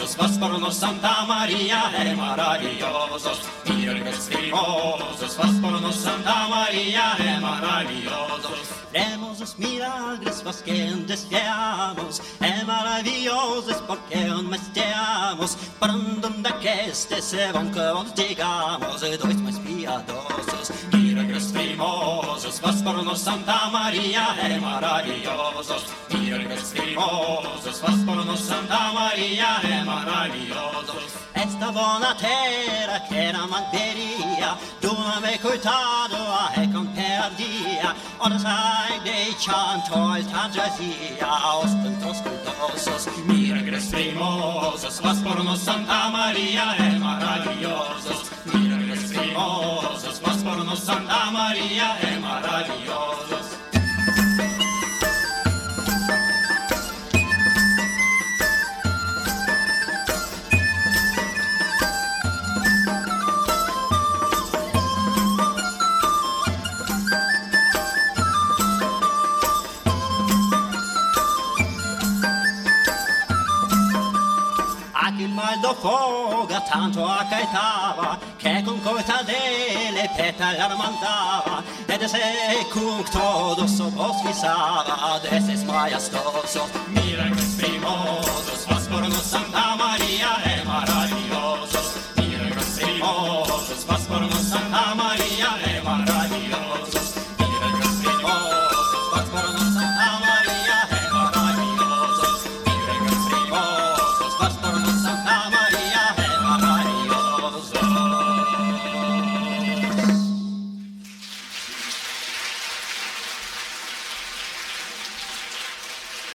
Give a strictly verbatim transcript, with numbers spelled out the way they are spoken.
esprimosos, fósforos Santa María es maravillosos, milagros extrimosos, fósforos Santa María es maravillosos. Hermosos milagres vos que deseamos, é maravilhosos porque nós te amamos. Para onde que estes vão que vos digamos, dois mais piadosos, milagros extrimosos, fósforos Santa María es maravillosos, milagros extrimosos, fósforos Santa María es maravillosos. Esta buona terra che era malveria, tu m'hai coitado e con perdia, ora sai dei canto il tangesia, ostentosos, milagros extrimosos, fósforos Santa María es maravillosos, milagros extrimosos, fósforos Santa María es maravillosos. Il mal do foga tanto accaetava che con coita delle petale armandava ed se cum todo so vos fissava des es majestosos milagros extrimosos fósforos Santa María